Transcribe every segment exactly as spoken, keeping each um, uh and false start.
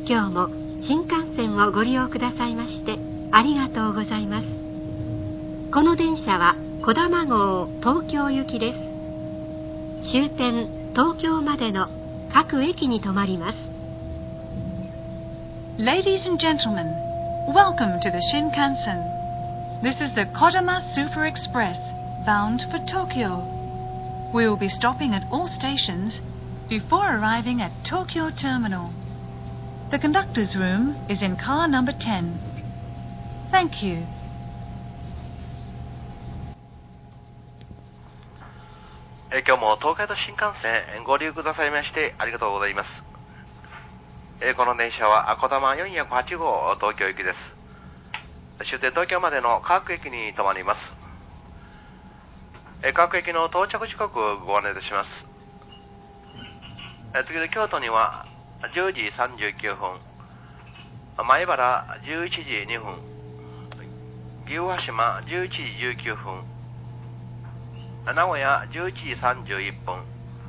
今日も新幹線をご利用くださいましてありがとうございます。この電車はこだま号東京行きです。終点東京までの各駅に停まります。 Ladies and gentlemen, welcome to the Shinkansen. This is the Kodama Super Express bound for Tokyo. We will be stopping at all stations before arriving at Tokyo Terminal. The conductor's room is in car number ten. Thank you. え今日も東海道新幹線ご利用くださいましてありがとうございます。えこの電車はこだまよんひゃくはち号東京行きです。終点東京までの各駅に停まります。え各駅の到着時刻をご案内いたします。え次で京都にはじゅうじさんじゅうきゅうふん、前原じゅういちじにふん、岐阜羽島じゅういちじじゅうきゅうふん、名古屋じゅういちじさんじゅういっぷん、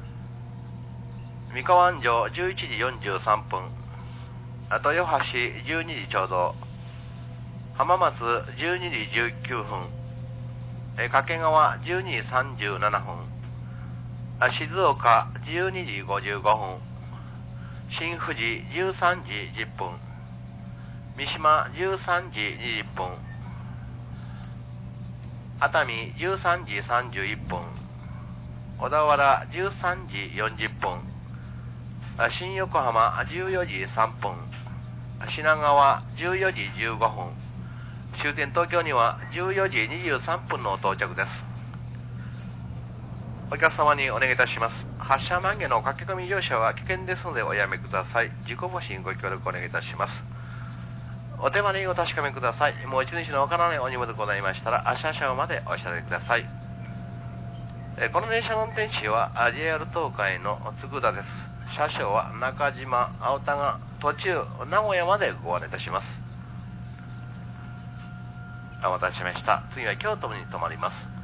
三河安城じゅういちじよんじゅうさんぷん、豊橋じゅうにじちょうど、浜松じゅうにじじゅうきゅうふん、掛川じゅうにじさんじゅうななふん、静岡じゅうにじごじゅうごふん、新富士じゅうさんじじゅっぷん、三島じゅうさんじにじゅっぷん、熱海じゅうさんじさんじゅういっぷん、小田原じゅうさんじよんじゅっぷん、新横浜じゅうよじさんぷん、品川じゅうよじじゅうごふん、終点東京にはじゅうよじにじゅうさんぷんの到着です。お客様にお願いいたします。発車前の駆け込み乗車は危険ですのでおやめください。事故防止にご協力お願いいたします。お手間にお確かめください。もう一日のわからないお荷物ございましたら車掌までお知らせください。この電車の運転士は ジェイアール 東海の佃田です。車掌は中島、青田が途中名古屋までご案内いたします。お待たせしました。次は京都に停まります。